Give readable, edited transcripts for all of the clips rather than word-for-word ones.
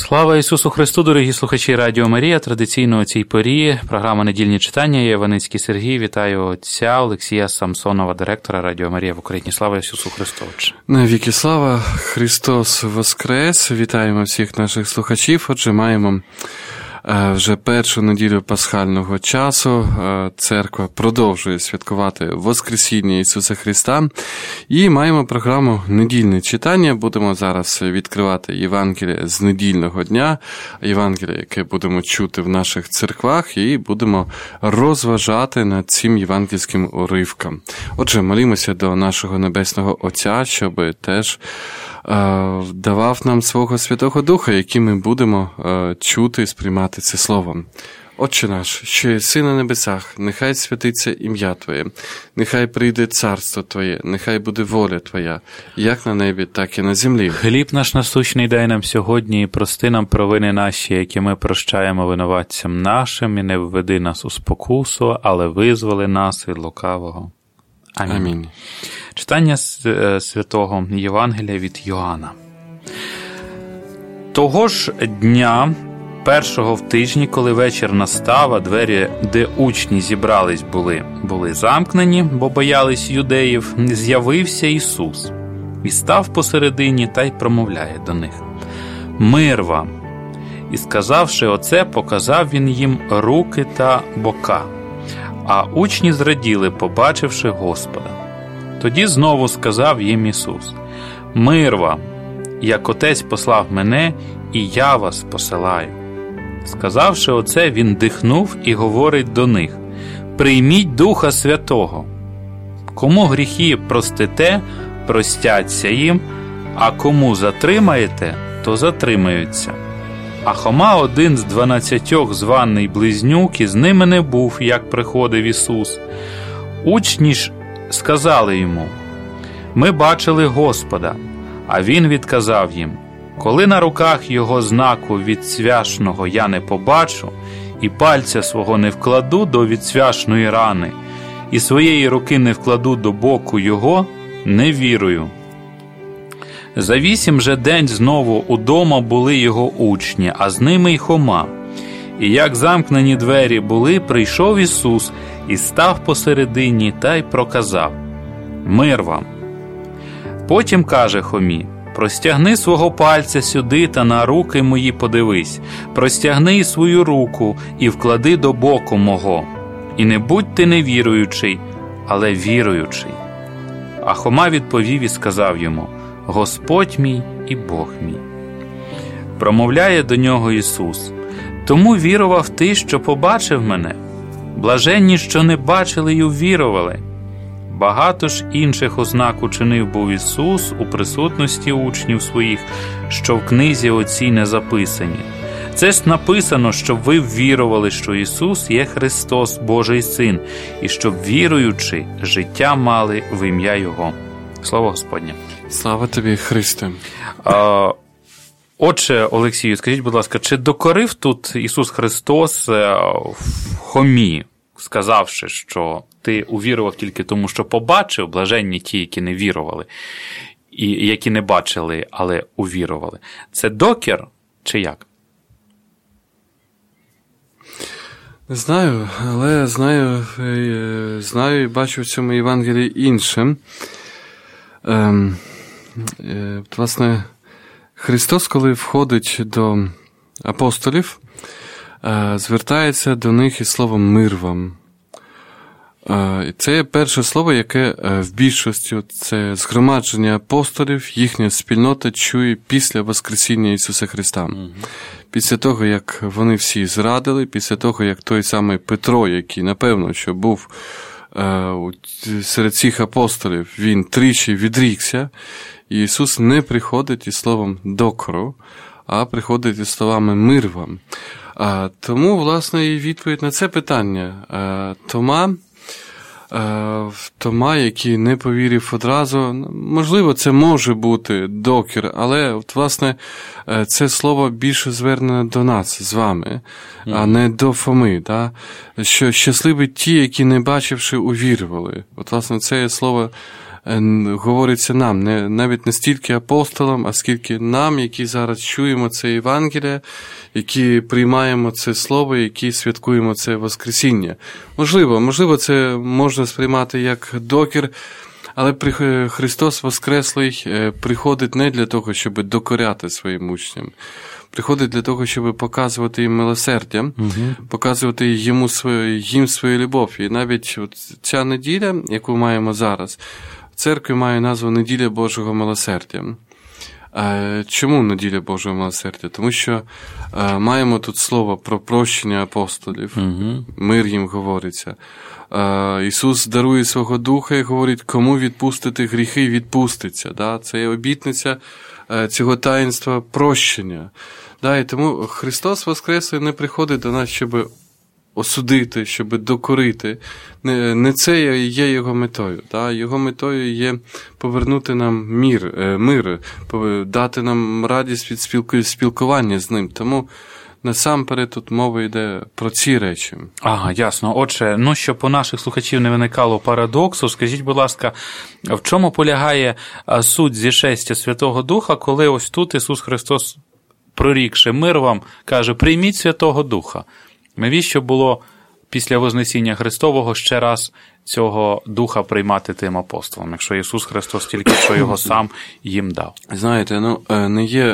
Слава Ісусу Христу, дорогі слухачі Радіо Марія. Традиційно у цій порі програма «Недільні читання». Я Іваницький Сергій. Вітаю отця Олексія Самсонова, директора Радіо Марія в Україні. Слава Ісусу Христу! Навіки слава! Христос воскрес! Вітаємо всіх наших слухачів. Отже, маємо вже першу неділю пасхального часу. Церква продовжує святкувати Воскресіння Ісуса Христа. І маємо програму «Недільне читання». Будемо зараз відкривати Євангеліє з недільного дня, Євангеліє, яке будемо чути в наших церквах, і будемо розважати над цим євангельським уривком. Отже, молімося до нашого Небесного Отця, щоб теж давав нам свого Святого Духа, яким ми будемо чути і сприймати це слово. Отче наш, що єси на небесах, нехай святиться ім'я Твоє, нехай прийде царство Твоє, нехай буде воля Твоя, як на небі, так і на землі. Хліб наш насущний дай нам сьогодні, і прости нам провини наші, які ми прощаємо винуватцям нашим, і не введи нас у спокусу, але визволи нас від лукавого. Амінь. Амінь. Читання святого Євангелія від Йоанна. Того ж дня, першого в тижні, коли вечір настав, а двері, де учні зібрались були замкнені, бо боялись юдеїв, з'явився Ісус і став посередині та й промовляє до них: «Мир вам!» І сказавши оце, показав він їм руки та бока. А учні зраділи, побачивши Господа. Тоді знову сказав їм Ісус: «Мир вам! Як Отець послав мене, і я вас посилаю». Сказавши оце, він дихнув і говорить до них: «Прийміть Духа Святого. Кому гріхи простите, простяться їм, а кому затримаєте, то затримаються». А Хома, один з 12, званий Близнюк, із ними не був, як приходив Ісус. Учні ж сказали йому: «Ми бачили Господа». А він відказав їм: «Коли на руках його знаку відсвяшного я не побачу, і пальця свого не вкладу до відсвяшної рани, і своєї руки не вкладу до боку його, не вірую». За 8 же день знову удома були його учні, а з ними й Хома. І як замкнені двері були, прийшов Ісус і став посередині та й проказав: «Мир вам!» Потім каже Хомі: «Простягни свого пальця сюди та на руки мої подивись, простягни свою руку і вклади до боку мого, і не будь ти невіруючий, але віруючий». А Хома відповів і сказав йому: «Господь мій і Бог мій». Промовляє до нього Ісус: «Тому вірував ти, що побачив мене? Блаженні, що не бачили й увірували». Багато ж інших ознак учинив був Ісус у присутності учнів своїх, що в книзі оцій не записані. Це ж написано, щоб ви ввірували, що Ісус є Христос, Божий Син, і щоб, віруючи, життя мали в ім'я Його. Слово Господнє. Слава тобі, Христе. Отче Олексію, скажіть, будь ласка, чи докорив тут Ісус Христос Хомі, сказавши, що ти увірував тільки тому, що побачив, блаженні ті, які не вірували, і які не бачили, але увірували? Це докір чи як? Не знаю, але знаю і бачу в цьому Євангелії інше. Власне, Христос, коли входить до апостолів, звертається до них із словом «мир вам». Це є перше слово, яке в більшості це згромадження апостолів, їхня спільнота чує після Воскресіння Ісуса Христа. Після того, як вони всі зрадили, після того, як той самий Петро, який, напевно, що був серед цих апостолів, він тричі відрікся, і Ісус не приходить із словом «докору», а приходить із словами «мир вам». Тому, власне, і відповідь на це питання. Тома, який не повірив одразу, можливо, це може бути докір, але, власне, це слово більше звернено до нас з вами, а не до Фоми, да? Що щасливі ті, які не бачивши, увірували. Власне, це є слово говориться нам, навіть не стільки апостолам, а скільки нам, які зараз чуємо це Євангеліє, які приймаємо це слово, які святкуємо це Воскресіння. Можливо, це можна сприймати як докір, але Христос Воскреслий приходить не для того, щоб докоряти своїм учням. Приходить для того, щоб показувати їм милосердя, показувати їм свою любов. І навіть ця неділя, яку маємо зараз, в церкві має назву «Неділя Божого милосердя». Чому неділя Божого милосердя? Тому що маємо тут слово про прощення апостолів, мир їм говориться. Ісус дарує свого Духа і говорить, кому відпустити гріхи, відпуститься. Це є обітниця цього таїнства прощення. І тому Христос Воскреслий не приходить до нас, щоб осудити, щоб докорити. Не це є його метою. Його метою є повернути нам мир, дати нам радість від спілкування з ним. Тому насамперед тут мова йде про ці речі. Ага, ясно. Отже, щоб у наших слухачів не виникало парадоксу, скажіть, будь ласка, в чому полягає суть зішестя Святого Духа, коли ось тут Ісус Христос, прорікши мир вам, каже, прийміть Святого Духа. Навіщо було після Вознесіння Христового ще раз цього Духа приймати тим апостолам, якщо Ісус Христос тільки що його сам їм дав? Знаєте, не є...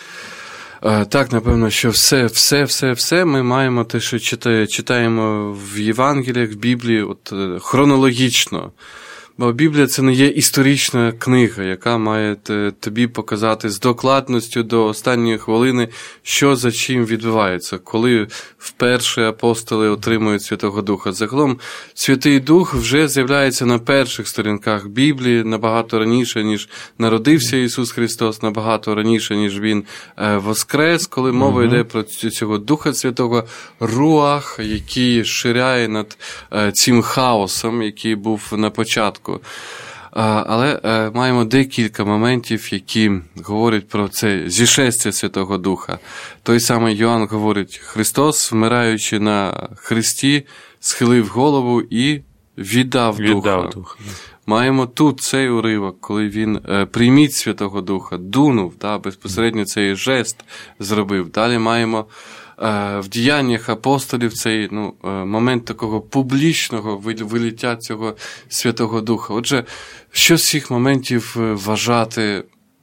Так, напевно, що все ми маємо те, що читаємо в Євангеліях, в Біблії, хронологічно. Бо Біблія – це не є історична книга, яка має тобі показати з докладністю до останньої хвилини, що за чим відбувається, коли вперше апостоли отримують Святого Духа. Загалом, Святий Дух вже з'являється на перших сторінках Біблії набагато раніше, ніж народився Ісус Христос, набагато раніше, ніж Він воскрес, коли мова йде про цього Духа Святого, Руах, який ширяє над цим хаосом, який був на початку. Але маємо декілька моментів, які говорять про це зішестя Святого Духа. Той самий Йоанн говорить, Христос, вмираючи на хресті, схилив голову і віддав Духа. Маємо тут цей уривок, коли він прийміть Святого Духа, дунув, безпосередньо цей жест зробив. Далі маємо в діяннях апостолів цей момент такого публічного виліття цього Святого Духа. Отже, що з цих моментів вважати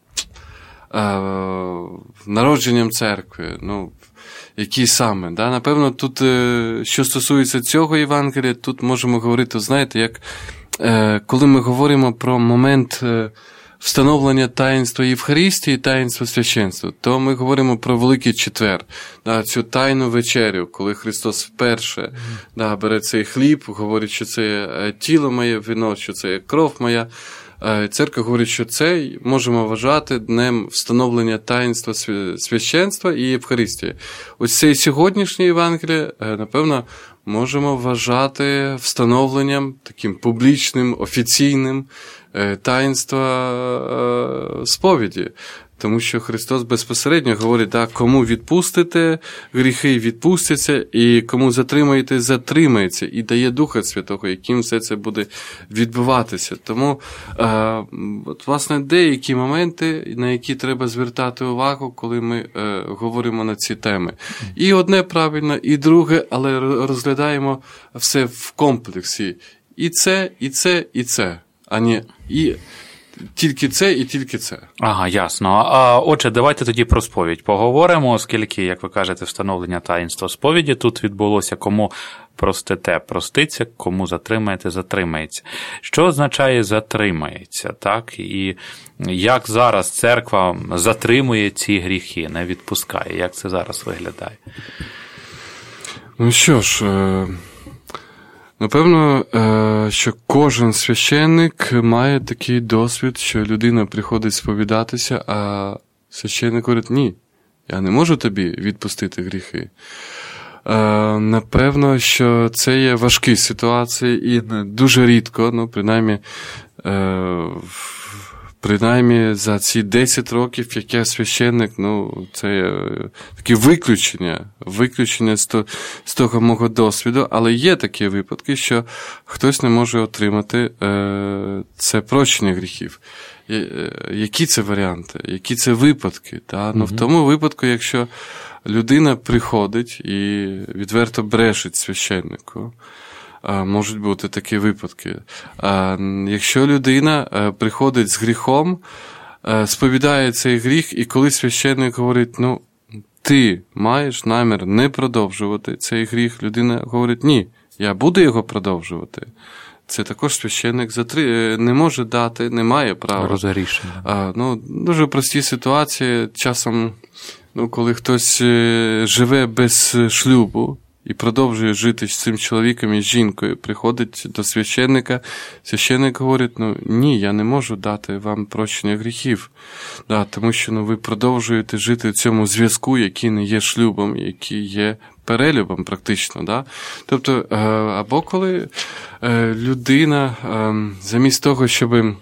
народженням церкви? Які саме? Напевно, тут, що стосується цього Євангелія, тут можемо говорити, знаєте, як коли ми говоримо про момент встановлення таїнства Євхаристії, таїнства священства, то ми говоримо про Великий Четвер, цю тайну вечерю, коли Христос вперше бере цей хліб, говорить, що це тіло моє, вино, що це кров моя. Церква говорить, що це можемо вважати днем встановлення таїнства священства і Євхаристії. Ось цей сьогоднішній Євангеліє, напевно, можемо вважати встановленням таким публічним, офіційним таїнства сповіді. Тому що Христос безпосередньо говорить, кому відпустите, гріхи відпустяться, і кому затримаєте, затримається, і дає Духа Святого, яким все це буде відбуватися. Тому, власне, деякі моменти, на які треба звертати увагу, коли ми говоримо на ці теми. І одне правильно, і друге, але розглядаємо все в комплексі. І це, і це, і це, а не і... Тільки це і тільки це. Ага, ясно. Отже, давайте тоді про сповідь поговоримо, оскільки, як ви кажете, встановлення таїнства сповіді тут відбулося, кому простите, проститься, кому затримаєте, затримається. Що означає затримається, так? І як зараз церква затримує ці гріхи, не відпускає? Як це зараз виглядає? Ну що ж... Напевно, що кожен священник має такий досвід, що людина приходить сповідатися, а священник говорить, ні, я не можу тобі відпустити гріхи. Напевно, що це є важкі ситуації і дуже рідко, принаймні, принаймні за ці 10 років, як я священник, це таке виключення з того мого досвіду, але є такі випадки, що хтось не може отримати це прощення гріхів. Які це варіанти, які це випадки? В тому випадку, якщо людина приходить і відверто брешить священнику, можуть бути такі випадки. Якщо людина приходить з гріхом, сповідає цей гріх, і коли священник говорить, ти маєш намір не продовжувати цей гріх, людина говорить, ні, я буду його продовжувати. Це також священник не може дати, не має права. Розрішення. Дуже прості ситуації. Часом, коли хтось живе без шлюбу і продовжує жити з цим чоловіком і жінкою, приходить до священника, священник говорить, ні, я не можу дати вам прощення гріхів, тому що ви продовжуєте жити в цьому зв'язку, який не є шлюбом, який є перелюбом практично. Тобто, або коли людина замість того, щоб,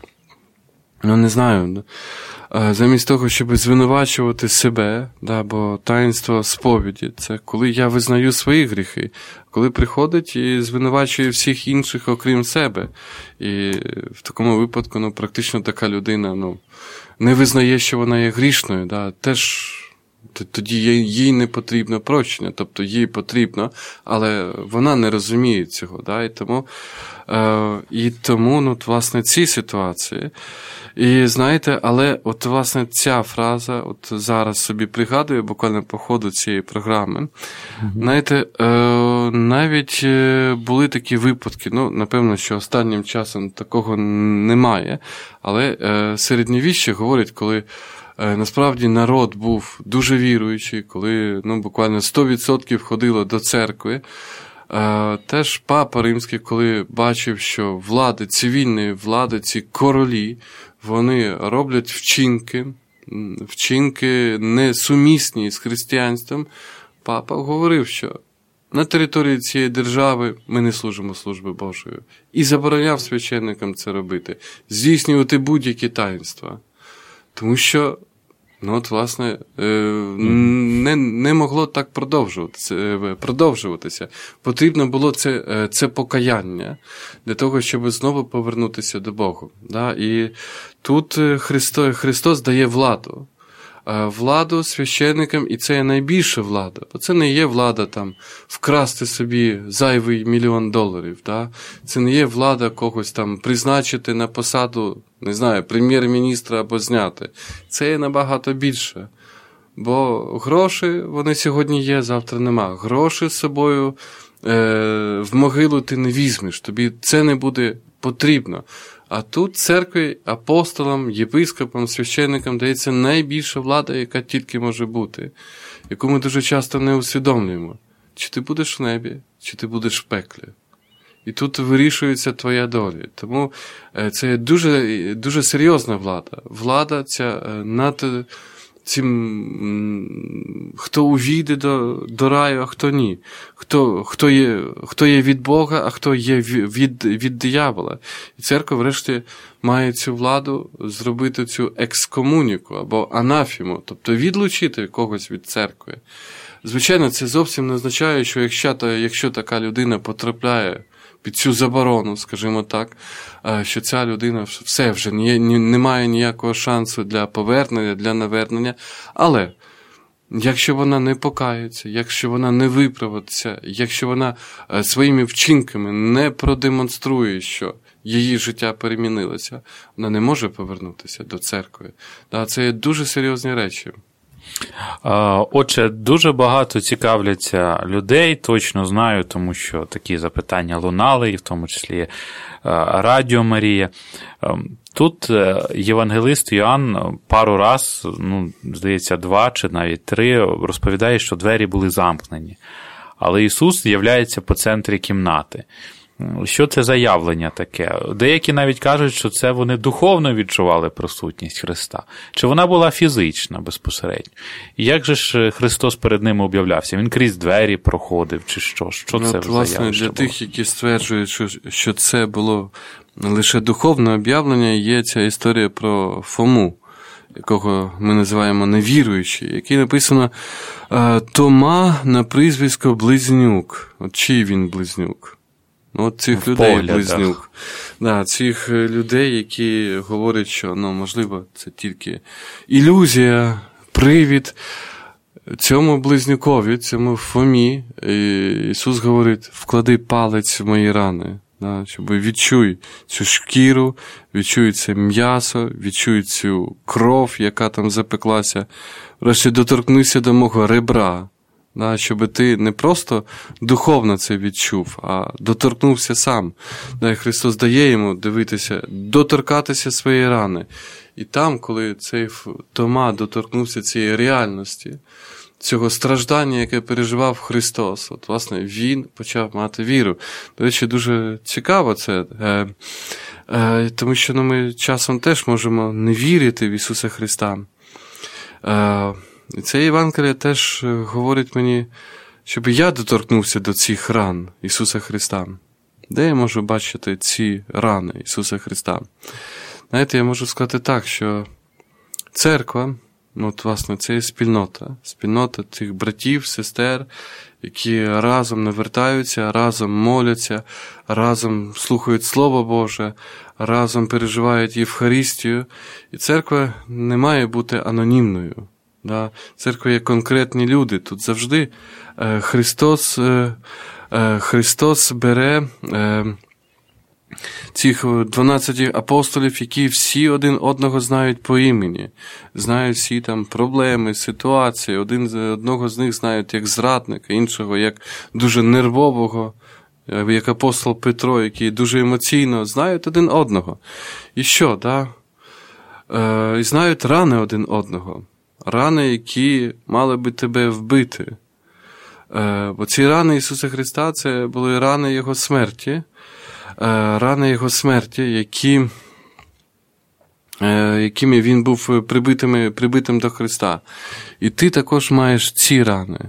замість того, щоб звинувачувати себе, бо таїнство сповіді – це коли я визнаю свої гріхи, коли приходить і звинувачує всіх інших, окрім себе. І в такому випадку, практично така людина, не визнає, що вона є грішною, теж тоді їй не потрібно прощення, тобто їй потрібно, але вона не розуміє цього, і тому, власне, ці ситуації. І знаєте, але власне, ця фраза, зараз собі пригадую, буквально по ходу цієї програми, знаєте, навіть були такі випадки, напевно, що останнім часом такого немає, але середньовіччя говорять, коли насправді народ був дуже віруючий, коли буквально 100% ходило до церкви. Теж Папа Римський, коли бачив, що влади, цивільні влади, ці королі, вони роблять вчинки несумісні з християнством, Папа говорив, що на території цієї держави ми не служимо служби Божої. І забороняв священникам це робити, здійснювати будь-які таїнства. Тому що, власне, не могло так продовжуватися. Потрібно було це покаяння для того, щоб знову повернутися до Бога. І тут Христос дає владу. Владу священникам, і це є найбільша влада. Бо це не є влада вкрасти собі зайвий $1 мільйон. Це не є влада когось призначити на посаду, не знаю, прем'єр-міністра або зняти. Це є набагато більше. Бо гроші, вони сьогодні є, завтра нема. Гроші з собою в могилу ти не візьмеш, тобі це не буде потрібно. А тут церкві, апостолам, єпископам, священникам дається найбільша влада, яка тільки може бути, яку ми дуже часто не усвідомлюємо. Чи ти будеш в небі, чи ти будеш в пеклі. І тут вирішується твоя доля. Тому це дуже, дуже серйозна влада. Влада ця над цим, хто увійде до раю, а хто ні. Хто є від Бога, а хто є від диявола. І церква, врешті, має цю владу зробити цю екскомуніку або анафіму, тобто відлучити когось від церкви. Звичайно, це зовсім не означає, що якщо така людина потрапляє під цю заборону, скажімо так, що ця людина все вже не має ніякого шансу для повернення, для навернення. Але якщо вона не покається, якщо вона не виправиться, якщо вона своїми вчинками не продемонструє, що її життя перемінилося, вона не може повернутися до церкви. Це є дуже серйозні речі. Отже, дуже багато цікавляться людей, точно знаю, тому що такі запитання лунали, і в тому числі Радіо Марія. Тут євангелист Йоанн пару раз, здається, 2 чи навіть 3, розповідає, що двері були замкнені. Але Ісус з'являється по центрі кімнати. Що це за явлення таке? Деякі навіть кажуть, що це вони духовно відчували присутність Христа. Чи вона була фізична безпосередньо? І як же ж Христос перед ними об'являвся? Він крізь двері проходив чи що? Що це за явище для тих, які стверджують, що це було лише духовне об'явлення є ця історія про Фому, якого ми називаємо невіруючий, який написано Тома на прізвисько Близнюк. От чий він близнюк? От цих людей близнюк. Да, цих людей, які говорять, що, можливо, це тільки ілюзія, привід. Цьому близнюкові, цьому Фомі, Ісус говорить, вклади палець в мої рани, щоб відчуй цю шкіру, відчуй це м'ясо, відчуй цю кров, яка там запеклася, врешті доторкнися до мого ребра, щоб ти не просто духовно це відчув, а доторкнувся сам. І Христос дає йому дивитися, доторкатися своєї рани. І там, коли цей Тома доторкнувся цієї реальності, цього страждання, яке переживав Христос, от, власне, він почав мати віру. До речі, дуже цікаво це, тому що ми часом теж можемо не вірити в Ісуса Христа. Це Євангеліє теж говорить мені, щоб я доторкнувся до цих ран Ісуса Христа. Де я можу бачити ці рани Ісуса Христа? Знаєте, я можу сказати так, що церква, от, власне, це є спільнота тих братів, сестер, які разом навертаються, разом моляться, разом слухають Слово Боже, разом переживають Євхаристію. І церква не має бути анонімною. Да? Церква є конкретні люди. Тут завжди Христос бере цих 12 апостолів, які всі один одного знають по імені, знають всі там проблеми, ситуації, одного з них знають як зрадника, іншого як дуже нервового, як апостол Петро, який дуже емоційно, знають один одного. І що, да? І знають рани один одного, рани, які мали би тебе вбити. Бо ці рани Ісуса Христа, це були рани Його смерті, якими він був прибитим до Христа. І ти також маєш ці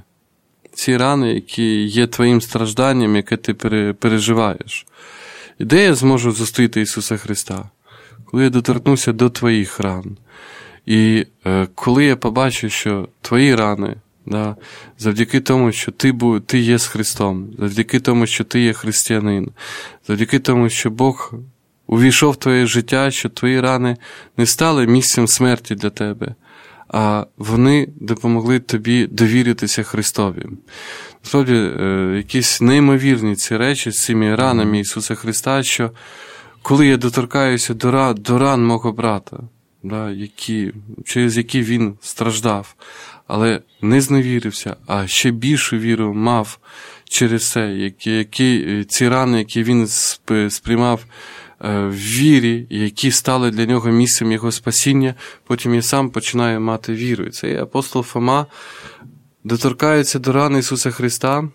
рани, які є твоїм стражданням, яке ти переживаєш. І де я зможу зустріти Ісуса Христа? Коли я доторкнуся до твоїх ран. І коли я побачу, що твої рани, да, завдяки тому, що ти є з Христом, завдяки тому, що ти є християнин, завдяки тому, що Бог увійшов в твоє життя, що твої рани не стали місцем смерті для тебе, а вони допомогли тобі довіритися Христові. Насправді, якісь неймовірні ці речі з цими ранами Ісуса Христа, що коли я доторкаюся до ран мого брата, да, через які він страждав, але не зневірився, а ще більшу віру мав через це, ці рани, які він сприймав в вірі, які стали для нього місцем його спасіння, потім я сам починаю мати віру. І цей апостол Фома доторкається до рани Ісуса Христа,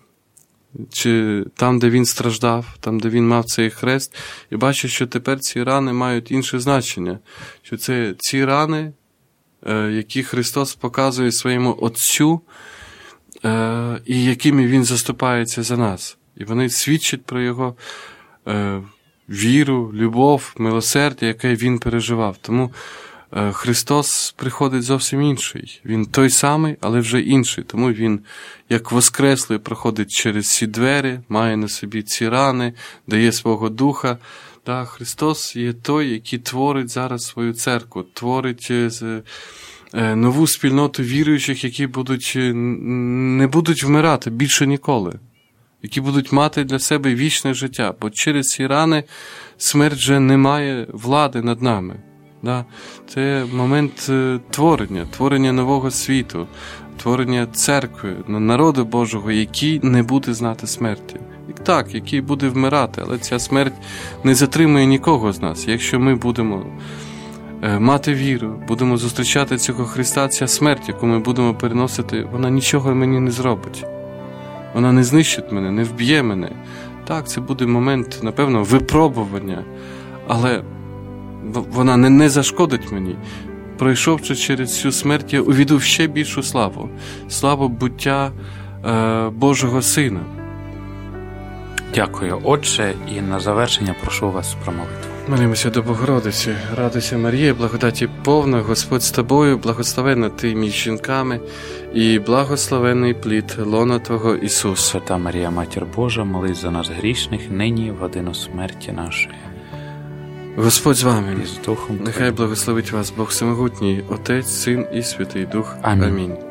чи там, де він страждав, там, де він мав цей хрест, і бачить, що тепер ці рани мають інше значення, що це ці рани, які Христос показує своєму Отцю, і якими Він заступається за нас. І вони свідчать про Його віру, любов, милосердя, яке Він переживав. Тому Христос приходить зовсім інший. Він той самий, але вже інший. Тому Він, як воскреслий, проходить через ці двері, має на собі ці рани, дає свого Духа. Да, Христос є той, який творить зараз свою церкву, творить нову спільноту віруючих, які не будуть вмирати більше ніколи, які будуть мати для себе вічне життя, бо через ці рани смерть вже не має влади над нами. Да? Це момент творення нового світу, творення церкви, народу Божого, який не буде знати смерті. Так, який буде вмирати, але ця смерть не затримує нікого з нас. Якщо ми будемо мати віру, будемо зустрічати цього Христа, ця смерть, яку ми будемо переносити, вона нічого мені не зробить. Вона не знищить мене, не вб'є мене. Так, це буде момент, напевно, випробування, але вона не зашкодить мені. Пройшовши через цю смерть, я увійду в ще більшу славу. Славу буття Божого Сина. Дякую, Отче, і на завершення прошу вас про молитву. Молимося до Богородиці. Радуйся, Марія, благодаті повна, Господь з тобою, благословенна ти між жінками, і благословенний плід лона Твого, Ісус. Свята Марія, Матір Божа, молись за нас грішних, нині і в годину смерті нашої. Господь з вами. І з Духом Нехай благословить вас Бог Всемогутній, Отець, Син і Святий Дух. Амінь. Амінь.